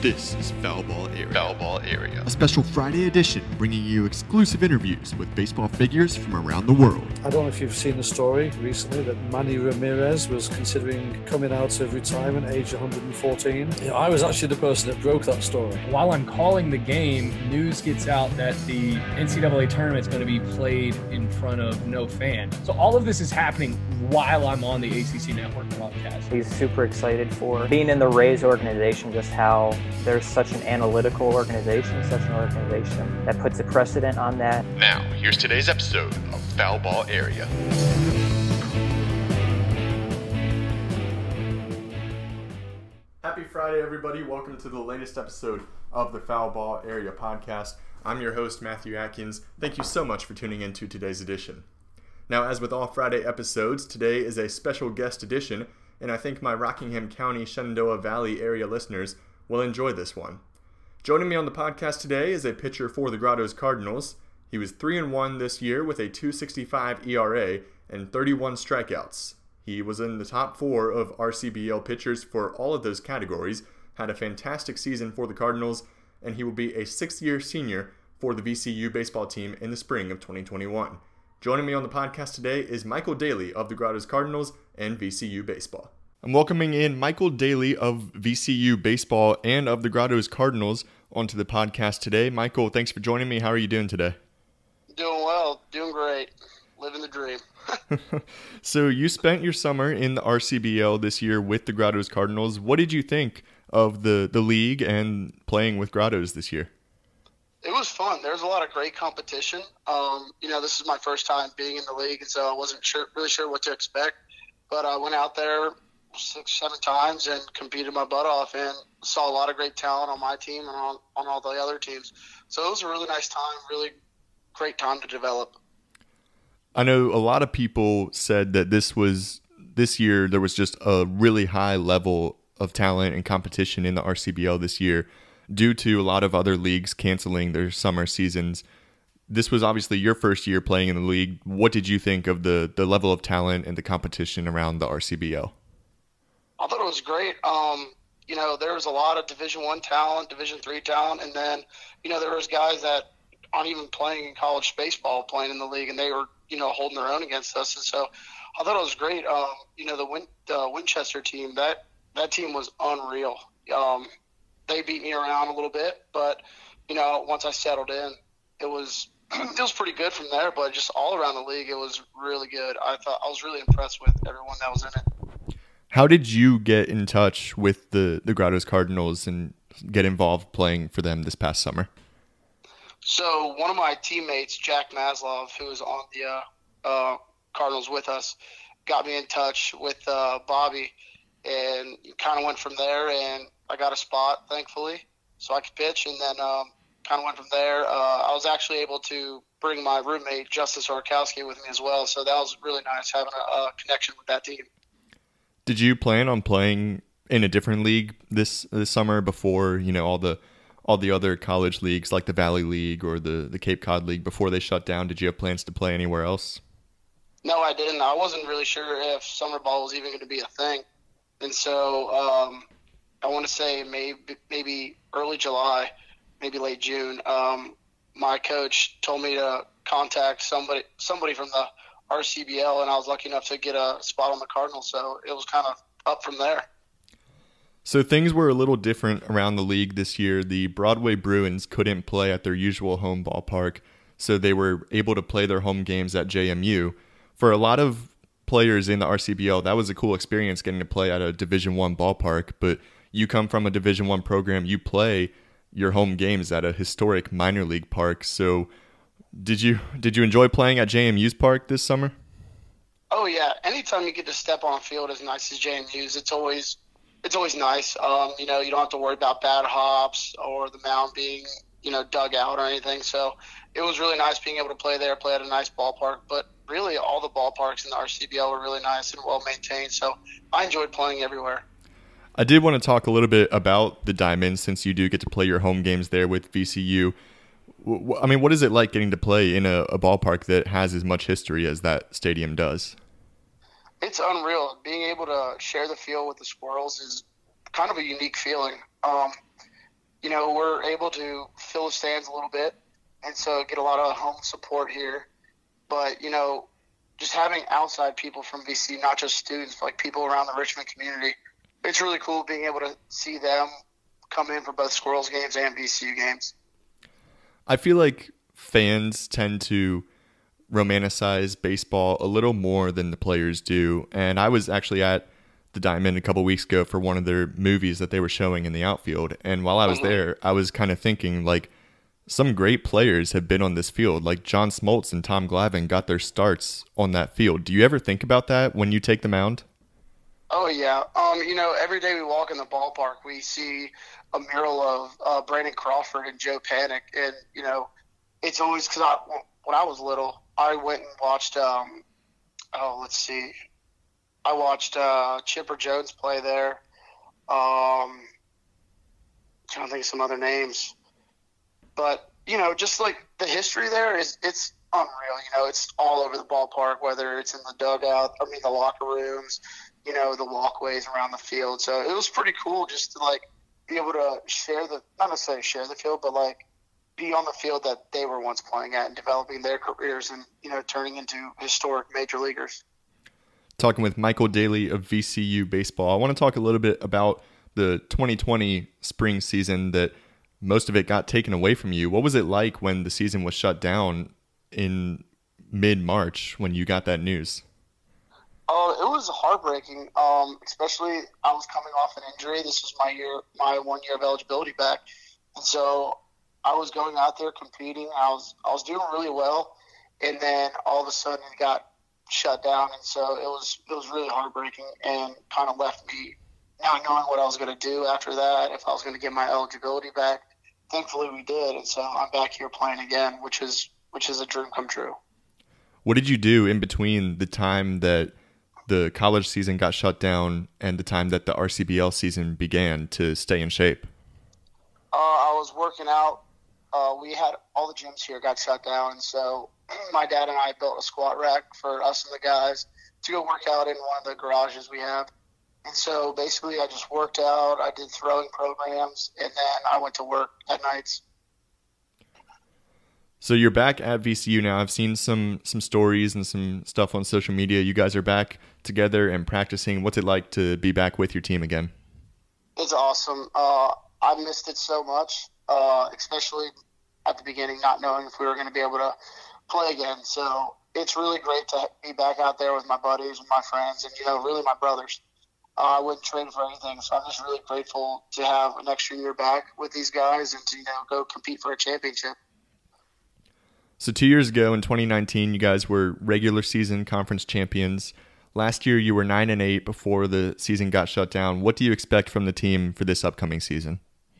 This is Foul Ball Area. Foul Ball Area. A special Friday edition bringing you exclusive interviews with baseball figures from around the world. I don't know if you've seen the story recently that Manny Ramirez was considering coming out of retirement age 114. I was actually the person that broke that story. While I'm calling the game, news gets out that the NCAA tournament is going to be played in front of no fan. So all of this is happening while I'm on the ACC Network broadcast. He's super excited for being in the Rays organization, just how there's such an analytical organization, such an organization that puts a precedent on that. Now, here's today's episode of Foul Ball Area. Happy Friday, everybody. Welcome to the latest episode of the Foul Ball Area podcast. I'm your host, Matthew Atkins. Thank you so much for tuning in to today's edition. Now, as with all Friday episodes, today is a special guest edition, and I think my Rockingham County, Shenandoah Valley area listeners will enjoy this one. Joining me on the podcast today is a pitcher for the Grottoes Cardinals. He was 3-1 this year with a .265 ERA and 31 strikeouts. He was in the top 4 of RCBL pitchers for all of those categories, had a fantastic season for the Cardinals, and he will be a 6th-year senior for the VCU baseball team in the spring of 2021. Joining me on the podcast today is Michael Daly of the Grottoes Cardinals and VCU baseball. I'm welcoming in Michael Daly of VCU baseball and of the Grottoes Cardinals onto the podcast today. Michael, thanks for joining me. How are you doing today? Doing well, doing great, living the dream. So you spent your summer in the RCBL this year with the Grottoes Cardinals. What did you think of the league and playing with Grottoes this year? It was fun. There was a lot of great competition. This is my first time being in the league, and so I wasn't really sure what to expect. But I went out there 6-7 times and competed my butt off and saw a lot of great talent on my team and on all the other teams. So it was a really nice time, really great time to develop. I know a lot of people said that this year there was just a really high level of talent and competition in the RCBL this year due to a lot of other leagues canceling their summer seasons. This was obviously your first year playing in the league. What did you think of the level of talent and the competition around the RCBL? I thought it was great. There was a lot of Division I talent, Division III talent, and then, there was guys that aren't even playing in college baseball playing in the league, and they were, holding their own against us. And so I thought it was great. The Winchester team, that team was unreal. They beat me around a little bit, but, once I settled in, it was pretty good from there. But just all around the league, it was really good. I was really impressed with everyone that was in it. How did you get in touch with the Grottoes Cardinals and get involved playing for them this past summer? So one of my teammates, Jack Maslov, who was on the Cardinals with us, got me in touch with Bobby, and kind of went from there, and I got a spot, thankfully, so I could pitch, and then kind of went from there. I was actually able to bring my roommate, Justin Sorokowski, with me as well, so that was really nice having a connection with that team. Did you plan on playing in a different league this summer before, all the other college leagues like the Valley League or the Cape Cod League before they shut down? Did you have plans to play anywhere else? No, I didn't. I wasn't really sure if summer ball was even going to be a thing. And so I want to say maybe early July, maybe late June, my coach told me to contact somebody from the RCBL, and I was lucky enough to get a spot on the Cardinals, so it was kind of up from there. So things were a little different around the league this year. The Broadway Bruins couldn't play at their usual home ballpark, so they were able to play their home games at JMU. For a lot of players in the RCBL, that was a cool experience getting to play at a Division I ballpark, but you come from a Division I program, you play your home games at a historic minor league park. So did you enjoy playing at JMU's park this summer? Oh yeah, anytime you get to step on a field as nice as JMU's, it's always nice. You don't have to worry about bad hops or the mound being, dug out or anything. So it was really nice being able to play there, play at a nice ballpark. But really, all the ballparks in the RCBL were really nice and well maintained. So I enjoyed playing everywhere. I did want to talk a little bit about the Diamonds since you do get to play your home games there with VCU. I mean, what is it like getting to play in a ballpark that has as much history as that stadium does? It's unreal. Being able to share the field with the Squirrels is kind of a unique feeling. we're able to fill the stands a little bit, and so get a lot of home support here. But, just having outside people from VCU, not just students, but like people around the Richmond community, it's really cool being able to see them come in for both Squirrels games and VCU games. I feel like fans tend to romanticize baseball a little more than the players do. And I was actually at the Diamond a couple weeks ago for one of their movies that they were showing in the outfield. And while I was there, I was kind of thinking, like, some great players have been on this field. Like John Smoltz and Tom Glavine got their starts on that field. Do you ever think about that when you take the mound? Oh, yeah. Every day we walk in the ballpark, we see a mural of Brandon Crawford and Joe Panik. And, it's always because when I was little, I went and watched, I watched Chipper Jones play there. Trying to think of some other names. But, just like the history there it's unreal. It's all over the ballpark, whether it's in the dugout, the locker rooms, the walkways around the field. So it was pretty cool just to, like, be able to not necessarily share the field, but, like, be on the field that they were once playing at and developing their careers and, turning into historic major leaguers. Talking with Michael Daly of VCU Baseball. I want to talk a little bit about the 2020 spring season that most of it got taken away from you. What was it like when the season was shut down in mid-March when you got that news? It was heartbreaking, especially I was coming off an injury. This was my 1 year of eligibility back. And so I was going out there competing. I was doing really well, and then all of a sudden it got shut down, and so it was really heartbreaking and kind of left me not knowing what I was going to do after that, if I was going to get my eligibility back. Thankfully we did, and so I'm back here playing again, which is a dream come true. What did you do in between the time that the college season got shut down and the time that the RCBL season began to stay in shape? I was working out. We had all the gyms here got shut down, and so my dad and I built a squat rack for us and the guys to go work out in one of the garages we have. And so basically I just worked out, I did throwing programs, and then I went to work at nights. So you're back at VCU now. I've seen some stories and some stuff on social media. You guys are back together and practicing. What's it like to be back with your team again? It's awesome. I missed it so much, especially at the beginning, not knowing if we were going to be able to play again. So it's really great to be back out there with my buddies and my friends and, really my brothers. I wouldn't trade for anything, so I'm just really grateful to have an extra year back with these guys and to, go compete for a championship. So 2 years ago in 2019, you guys were regular season conference champions. Last year, you were 9-8 before the season got shut down. What do you expect from the team for this upcoming season?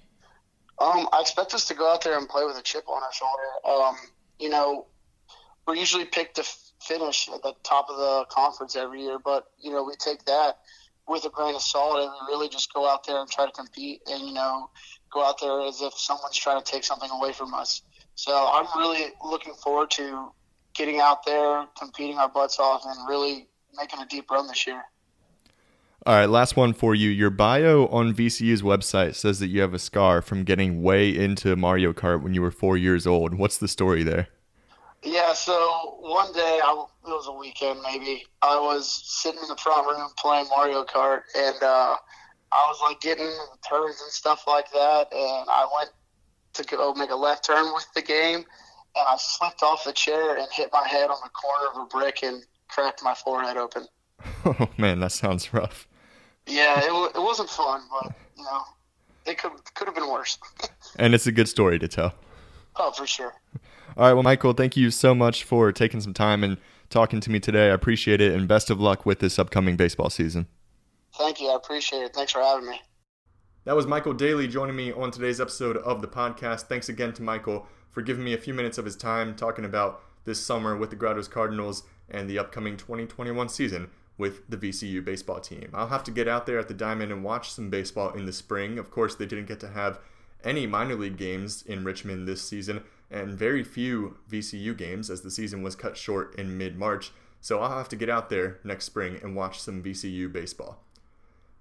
I expect us to go out there and play with a chip on our shoulder. We're usually picked to finish at the top of the conference every year, but, we take that with a grain of salt and we really just go out there and try to compete and, go out there as if someone's trying to take something away from us. So I'm really looking forward to getting out there, competing our butts off, and really making a deep run this year. All right, last one for you. Your bio on VCU's website says that you have a scar from getting way into Mario Kart when you were 4 years old. What's the story there? Yeah, so one day, it was a weekend maybe, I was sitting in the front room playing Mario Kart, and I was getting turns and stuff like that, and I went to go make a left turn with the game, and I slipped off the chair and hit my head on the corner of a brick and cracked my forehead open. Oh, man, that sounds rough. Yeah, it wasn't fun, but, it could have been worse. And it's a good story to tell. Oh, for sure. All right, well, Michael, thank you so much for taking some time and talking to me today. I appreciate it, and best of luck with this upcoming baseball season. Thank you. I appreciate it. Thanks for having me. That was Michael Daly joining me on today's episode of the podcast. Thanks again to Michael for giving me a few minutes of his time talking about this summer with the Grottoes Cardinals and the upcoming 2021 season with the VCU baseball team. I'll have to get out there at the Diamond and watch some baseball in the spring. Of course, they didn't get to have any minor league games in Richmond this season and very few VCU games as the season was cut short in mid-March. So I'll have to get out there next spring and watch some VCU baseball.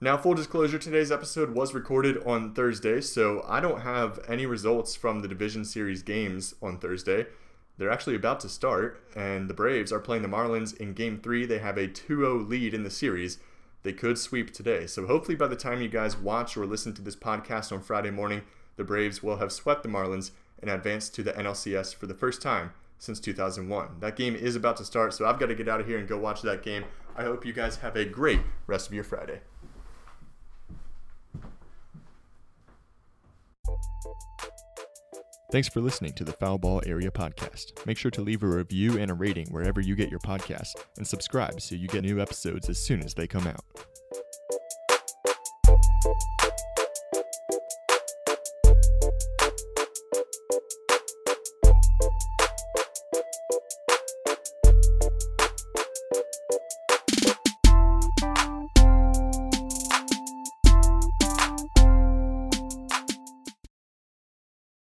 Now, full disclosure, today's episode was recorded on Thursday, so I don't have any results from the Division Series games on Thursday. They're actually about to start, and the Braves are playing the Marlins in Game 3. They have a 2-0 lead in the series. They could sweep today, so hopefully by the time you guys watch or listen to this podcast on Friday morning, the Braves will have swept the Marlins and advanced to the NLCS for the first time since 2001. That game is about to start, so I've got to get out of here and go watch that game. I hope you guys have a great rest of your Friday. Thanks for listening to the Foul Ball Area Podcast. Make sure to leave a review and a rating wherever you get your podcasts, and subscribe so you get new episodes as soon as they come out.